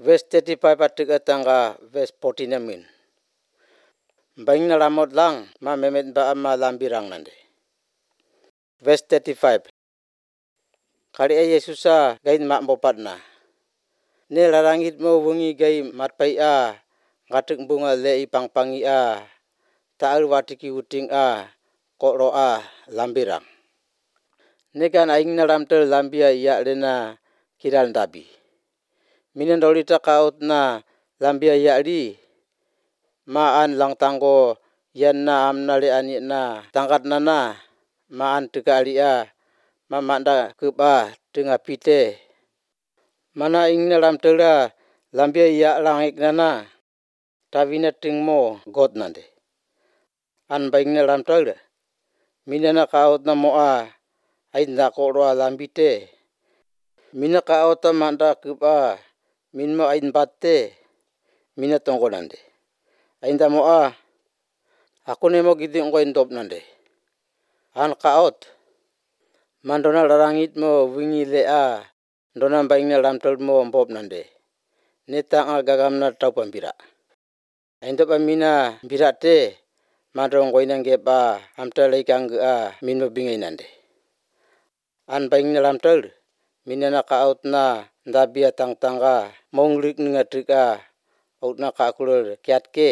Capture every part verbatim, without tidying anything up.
verse thirty-five atik atanga verse fourteen amin. Baing na lamot lang ma memet ba ama lambirang nande. Verse thirty-five. Kali ay Yesusa gain mak mopat na. Ne larangit mo wengi gai matpai a ngatik bunga le ipangpangi a taal watiki uting a koro a lambirang. Ne kan aing na ramtel lambia ya lena kiral dabi. Minan dolita kaut na lambia ya li maan lang tanggo yan na amna le ani na tangkat na na maan tekali a mamanda kuba tenga pite. Mana ing na ramtela lambia ya langik na na tavina ting mo god nande. An baing na ramtela minana kaut na mo a ain na koro a lambite. Mina kaut na manda kuba min mo ain batte mina tonggo nande. Ain da mo a aku nemo giding ko indop nande. An kaut mandona larangit mo wingi le a dona baing na ramtel mo mbop nande. Netang a gagam na tau pambira. Ain do mina bira te mandong ko inang geba amta laikang a min mo bingay nande. An baing na ramtel minana kaut na ndabia tang tanga monglik nga trika out na kakulor kiat ke.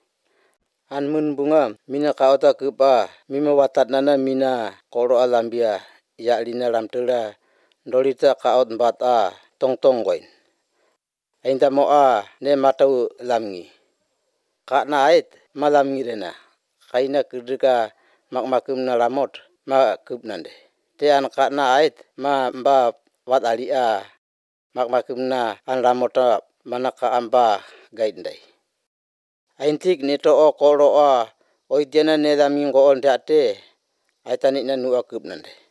An mun bunga mina kauta kuba mima watat nana mina koro alambia ya lina ramtela dolita kaut bat a tong tong goin. Ainda mo a ne matau lamngi. Ka na ait malamngi rena. Kaina kudrika makmakum na lamot ma kup nande. Te an ka na ait ma mba wat ali a makmakum na an lamota manaka amba gaindai. Aintik neto o koro a oidiana ne lamngi ngo on date aitani na nu akup nande.